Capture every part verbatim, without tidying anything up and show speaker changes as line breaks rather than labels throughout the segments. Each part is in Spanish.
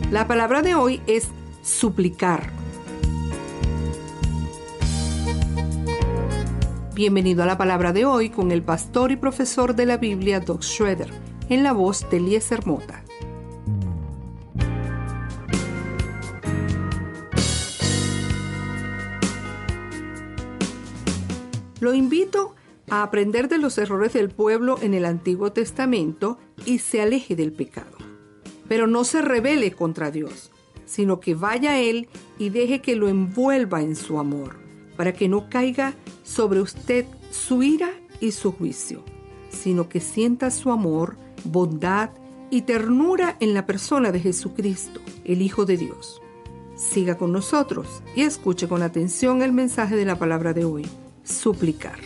La palabra de hoy es suplicar. Bienvenido a la palabra de hoy con el pastor y profesor de la Biblia, Doug Schroeder, en la voz de Eliezer Mota. Lo invito a aprender de los errores del pueblo en el Antiguo Testamento y se aleje del pecado. Pero no se rebele contra Dios, sino que vaya a Él y deje que lo envuelva en su amor, para que no caiga sobre usted su ira y su juicio, sino que sienta su amor, bondad y ternura en la persona de Jesucristo, el Hijo de Dios. Siga con nosotros y escuche con atención el mensaje de la palabra de hoy. Suplicar.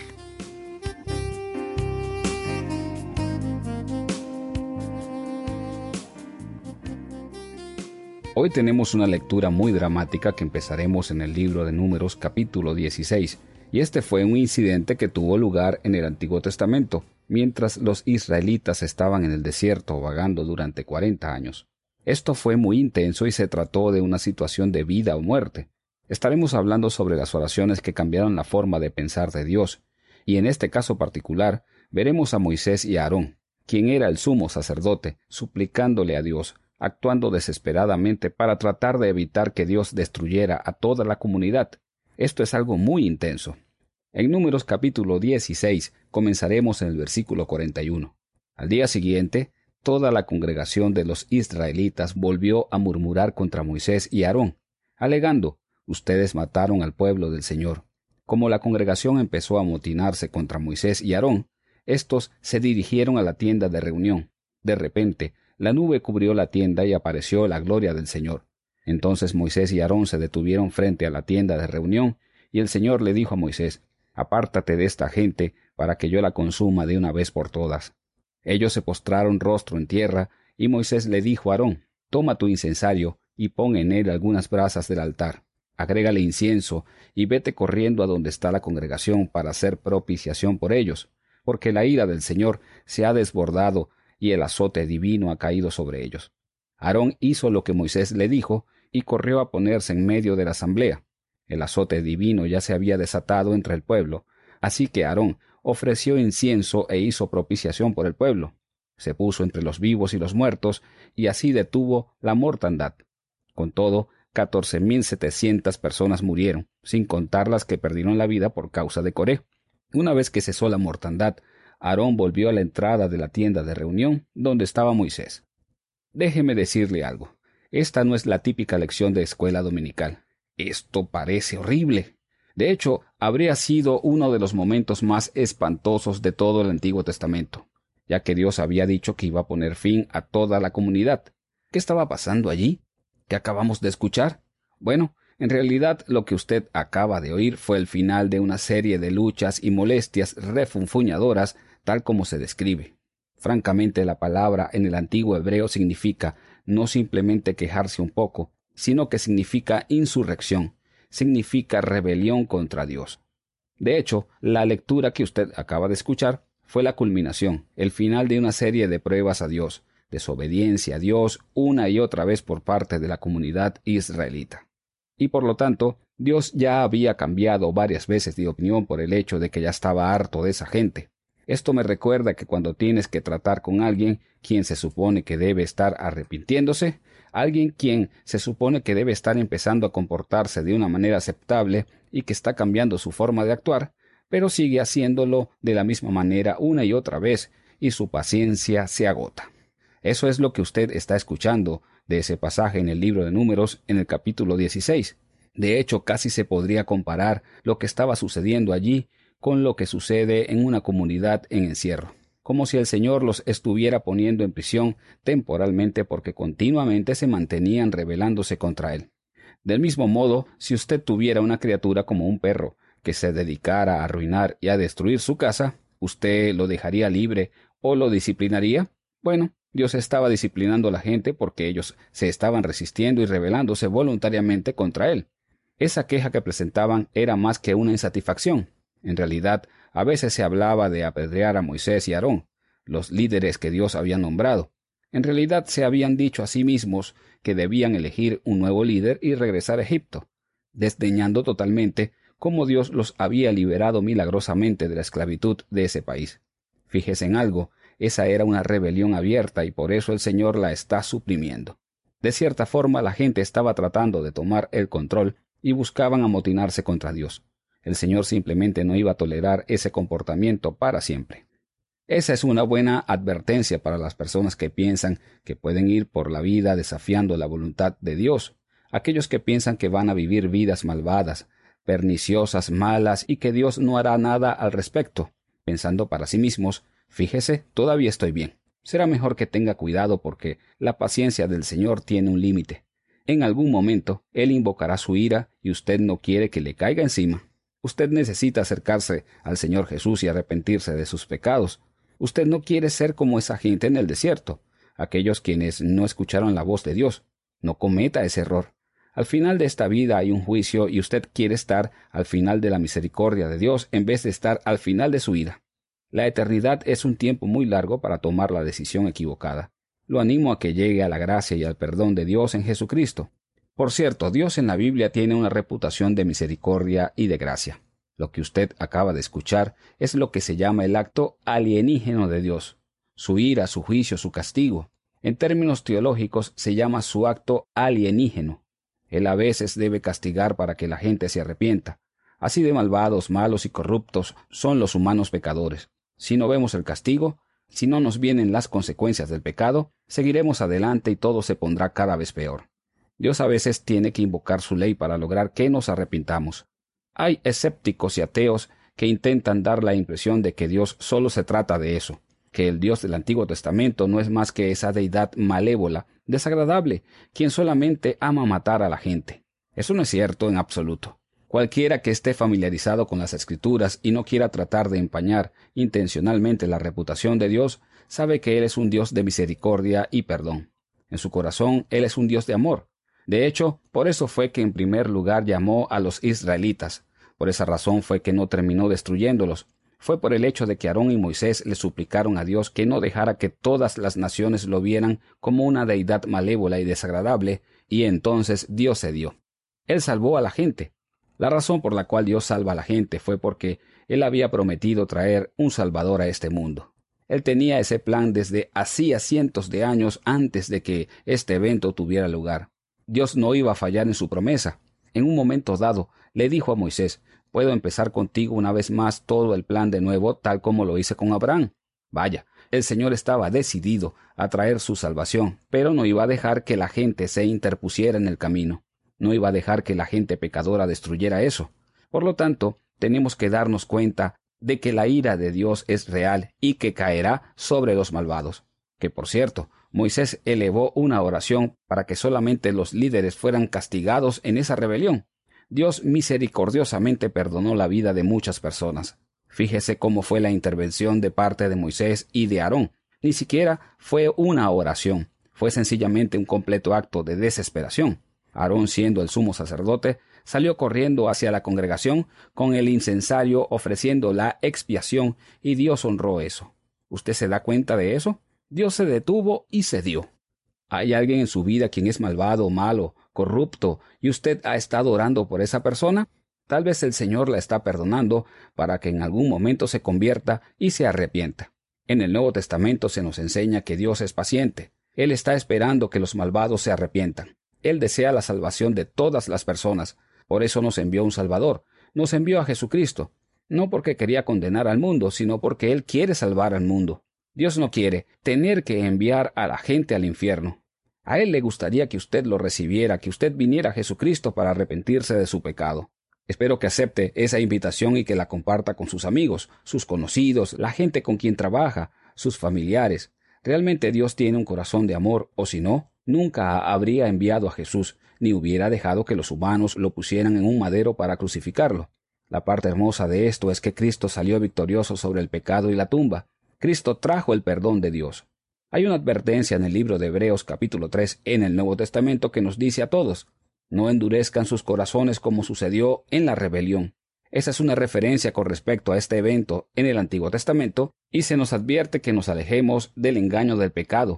Hoy tenemos una lectura muy dramática que empezaremos en el libro de Números capítulo dieciséis, y este fue un incidente que tuvo lugar en el Antiguo Testamento, mientras los israelitas estaban en el desierto vagando durante cuarenta años. Esto fue muy intenso y se trató de una situación de vida o muerte. Estaremos hablando sobre las oraciones que cambiaron la forma de pensar de Dios, y en este caso particular veremos a Moisés y a Aarón, quien era el sumo sacerdote, suplicándole a Dios, actuando desesperadamente para tratar de evitar que Dios destruyera a toda la comunidad. Esto es algo muy intenso. En Números capítulo dieciséis comenzaremos en el versículo cuarenta y uno. Al día siguiente, toda la congregación de los israelitas volvió a murmurar contra Moisés y Aarón, alegando: «Ustedes mataron al pueblo del Señor». Como la congregación empezó a amotinarse contra Moisés y Aarón, estos se dirigieron a la tienda de reunión. De repente, la nube cubrió la tienda y apareció la gloria del Señor. Entonces Moisés y Aarón se detuvieron frente a la tienda de reunión, y el Señor le dijo a Moisés: «Apártate de esta gente para que yo la consuma de una vez por todas». Ellos se postraron rostro en tierra, y Moisés le dijo a Aarón: «Toma tu incensario y pon en él algunas brasas del altar. Agrégale incienso y vete corriendo a donde está la congregación para hacer propiciación por ellos, porque la ira del Señor se ha desbordado y el azote divino ha caído sobre ellos». Aarón hizo lo que Moisés le dijo y corrió a ponerse en medio de la asamblea. El azote divino ya se había desatado entre el pueblo, así que Aarón ofreció incienso e hizo propiciación por el pueblo. Se puso entre los vivos y los muertos, y así detuvo la mortandad. Con todo, catorce mil setecientas personas murieron, sin contar las que perdieron la vida por causa de Coré. Una vez que cesó la mortandad, Aarón volvió a la entrada de la tienda de reunión, donde estaba Moisés. Déjeme decirle algo. Esta no es la típica lección de escuela dominical. Esto parece horrible. De hecho, habría sido uno de los momentos más espantosos de todo el Antiguo Testamento, ya que Dios había dicho que iba a poner fin a toda la comunidad. ¿Qué estaba pasando allí? ¿Qué acabamos de escuchar? Bueno, en realidad lo que usted acaba de oír fue el final de una serie de luchas y molestias refunfuñadoras, tal como se describe. Francamente, la palabra en el antiguo hebreo significa no simplemente quejarse un poco, sino que significa insurrección, significa rebelión contra Dios. De hecho, la lectura que usted acaba de escuchar fue la culminación, el final de una serie de pruebas a Dios, desobediencia a Dios una y otra vez por parte de la comunidad israelita. Y por lo tanto, Dios ya había cambiado varias veces de opinión por el hecho de que ya estaba harto de esa gente. Esto me recuerda que cuando tienes que tratar con alguien quien se supone que debe estar arrepintiéndose, alguien quien se supone que debe estar empezando a comportarse de una manera aceptable y que está cambiando su forma de actuar, pero sigue haciéndolo de la misma manera una y otra vez, y su paciencia se agota. Eso es lo que usted está escuchando de ese pasaje en el libro de Números en el capítulo dieciséis. De hecho, casi se podría comparar lo que estaba sucediendo allí con lo que sucede en una comunidad en encierro, como si el Señor los estuviera poniendo en prisión temporalmente porque continuamente se mantenían rebelándose contra Él. Del mismo modo, si usted tuviera una criatura como un perro que se dedicara a arruinar y a destruir su casa, ¿usted lo dejaría libre o lo disciplinaría? Bueno, Dios estaba disciplinando a la gente porque ellos se estaban resistiendo y rebelándose voluntariamente contra Él. Esa queja que presentaban era más que una insatisfacción. En realidad, a veces se hablaba de apedrear a Moisés y Aarón, los líderes que Dios había nombrado. En realidad se habían dicho a sí mismos que debían elegir un nuevo líder y regresar a Egipto, desdeñando totalmente cómo Dios los había liberado milagrosamente de la esclavitud de ese país. Fíjese en algo, esa era una rebelión abierta y por eso el Señor la está suprimiendo. De cierta forma, la gente estaba tratando de tomar el control y buscaban amotinarse contra Dios. El Señor simplemente no iba a tolerar ese comportamiento para siempre. Esa es una buena advertencia para las personas que piensan que pueden ir por la vida desafiando la voluntad de Dios, aquellos que piensan que van a vivir vidas malvadas, perniciosas, malas y que Dios no hará nada al respecto, pensando para sí mismos, fíjese, todavía estoy bien. Será mejor que tenga cuidado porque la paciencia del Señor tiene un límite. En algún momento, Él invocará su ira y usted no quiere que le caiga encima. Usted necesita acercarse al Señor Jesús y arrepentirse de sus pecados. Usted no quiere ser como esa gente en el desierto, aquellos quienes no escucharon la voz de Dios. No cometa ese error. Al final de esta vida hay un juicio y usted quiere estar al final de la misericordia de Dios en vez de estar al final de su ira. La eternidad es un tiempo muy largo para tomar la decisión equivocada. Lo animo a que llegue a la gracia y al perdón de Dios en Jesucristo. Por cierto, Dios en la Biblia tiene una reputación de misericordia y de gracia. Lo que usted acaba de escuchar es lo que se llama el acto alienígeno de Dios. Su ira, su juicio, su castigo. En términos teológicos se llama su acto alienígeno. Él a veces debe castigar para que la gente se arrepienta. Así de malvados, malos y corruptos son los humanos pecadores. Si no vemos el castigo, si no nos vienen las consecuencias del pecado, seguiremos adelante y todo se pondrá cada vez peor. Dios a veces tiene que invocar su ley para lograr que nos arrepintamos. Hay escépticos y ateos que intentan dar la impresión de que Dios solo se trata de eso, que el Dios del Antiguo Testamento no es más que esa deidad malévola, desagradable, quien solamente ama matar a la gente. Eso no es cierto en absoluto. Cualquiera que esté familiarizado con las Escrituras y no quiera tratar de empañar intencionalmente la reputación de Dios, sabe que Él es un Dios de misericordia y perdón. En su corazón, Él es un Dios de amor. De hecho, por eso fue que en primer lugar llamó a los israelitas. Por esa razón fue que no terminó destruyéndolos. Fue por el hecho de que Aarón y Moisés le suplicaron a Dios que no dejara que todas las naciones lo vieran como una deidad malévola y desagradable, y entonces Dios cedió. Él salvó a la gente. La razón por la cual Dios salva a la gente fue porque Él había prometido traer un Salvador a este mundo. Él tenía ese plan desde hacía cientos de años antes de que este evento tuviera lugar. Dios no iba a fallar en su promesa. En un momento dado, le dijo a Moisés, «Puedo empezar contigo una vez más todo el plan de nuevo, tal como lo hice con Abraham». Vaya, el Señor estaba decidido a traer su salvación, pero no iba a dejar que la gente se interpusiera en el camino. No iba a dejar que la gente pecadora destruyera eso. Por lo tanto, tenemos que darnos cuenta de que la ira de Dios es real y que caerá sobre los malvados. Que, por cierto, Moisés elevó una oración para que solamente los líderes fueran castigados en esa rebelión. Dios misericordiosamente perdonó la vida de muchas personas. Fíjese cómo fue la intervención de parte de Moisés y de Aarón. Ni siquiera fue una oración, fue sencillamente un completo acto de desesperación. Aarón, siendo el sumo sacerdote, salió corriendo hacia la congregación con el incensario ofreciendo la expiación y Dios honró eso. ¿Usted se da cuenta de eso? Dios se detuvo y cedió. ¿Hay alguien en su vida quien es malvado, malo, corrupto, y usted ha estado orando por esa persona? Tal vez el Señor la está perdonando para que en algún momento se convierta y se arrepienta. En el Nuevo Testamento se nos enseña que Dios es paciente. Él está esperando que los malvados se arrepientan. Él desea la salvación de todas las personas. Por eso nos envió un Salvador. Nos envió a Jesucristo. No porque quería condenar al mundo, sino porque Él quiere salvar al mundo. Dios no quiere tener que enviar a la gente al infierno. A Él le gustaría que usted lo recibiera, que usted viniera a Jesucristo para arrepentirse de su pecado. Espero que acepte esa invitación y que la comparta con sus amigos, sus conocidos, la gente con quien trabaja, sus familiares. Realmente Dios tiene un corazón de amor, o si no, nunca habría enviado a Jesús, ni hubiera dejado que los humanos lo pusieran en un madero para crucificarlo. La parte hermosa de esto es que Cristo salió victorioso sobre el pecado y la tumba. Cristo trajo el perdón de Dios. Hay una advertencia en el libro de Hebreos capítulo tres en el Nuevo Testamento que nos dice a todos, no endurezcan sus corazones como sucedió en la rebelión. Esa es una referencia con respecto a este evento en el Antiguo Testamento y se nos advierte que nos alejemos del engaño del pecado.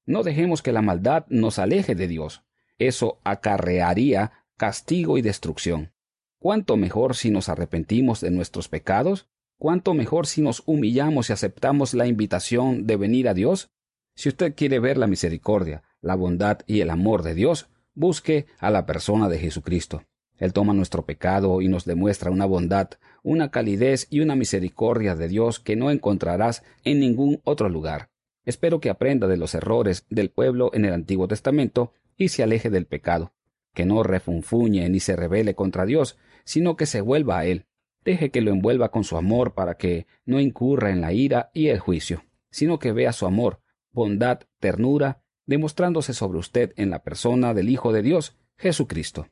No dejemos que la maldad nos aleje de Dios. Eso acarrearía castigo y destrucción. ¿Cuánto mejor si nos arrepentimos de nuestros pecados? ¿Cuánto mejor si nos humillamos y aceptamos la invitación de venir a Dios? Si usted quiere ver la misericordia, la bondad y el amor de Dios, busque a la persona de Jesucristo. Él toma nuestro pecado y nos demuestra una bondad, una calidez y una misericordia de Dios que no encontrarás en ningún otro lugar. Espero que aprenda de los errores del pueblo en el Antiguo Testamento y se aleje del pecado, que no refunfuñe ni se rebele contra Dios, sino que se vuelva a Él. Deje que lo envuelva con su amor para que no incurra en la ira y el juicio, sino que vea su amor, bondad, ternura, demostrándose sobre usted en la persona del Hijo de Dios, Jesucristo.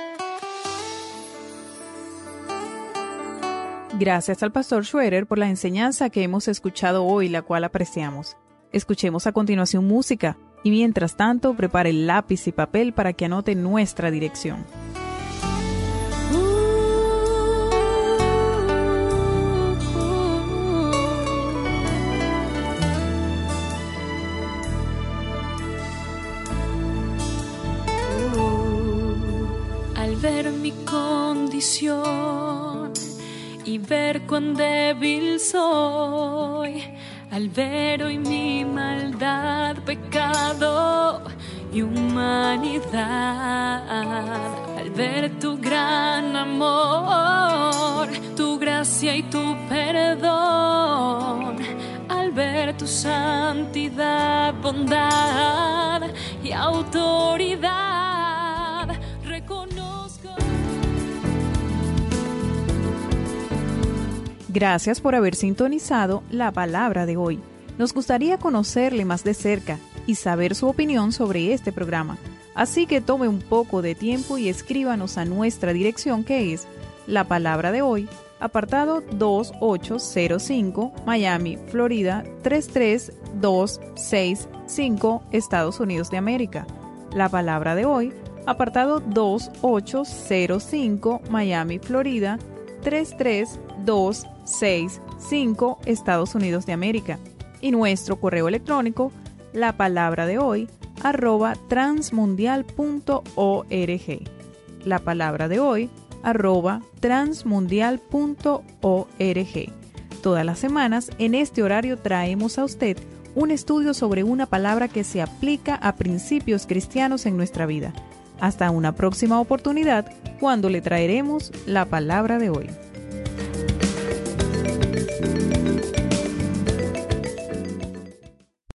Gracias al pastor Schroeder por la enseñanza que hemos escuchado hoy, la cual apreciamos. Escuchemos a continuación música y mientras tanto prepare el lápiz y papel para que anote nuestra dirección.
Al ver mi condición y ver cuán débil soy, al ver hoy mi maldad, pecado y humanidad, al ver tu gran amor, tu gracia y tu perdón, al ver tu santidad, bondad y autoridad, reconozco.
Gracias por haber sintonizado la palabra de hoy. Nos gustaría conocerle más de cerca y saber su opinión sobre este programa. Así que tome un poco de tiempo y escríbanos a nuestra dirección, que es La Palabra de Hoy, apartado dos ocho cero cinco, Miami, Florida tres tres dos seis cinco, Estados Unidos de América. La Palabra de Hoy, apartado dos ocho cero cinco, Miami, Florida tres tres dos seis cinco, Estados Unidos de América. Y nuestro correo electrónico, la palabra de hoy, arroba transmundial punto org. La palabra de hoy, arroba transmundial punto org. Todas las semanas, en este horario, traemos a usted un estudio sobre una palabra que se aplica a principios cristianos en nuestra vida. Hasta una próxima oportunidad, cuando le traeremos la palabra de hoy.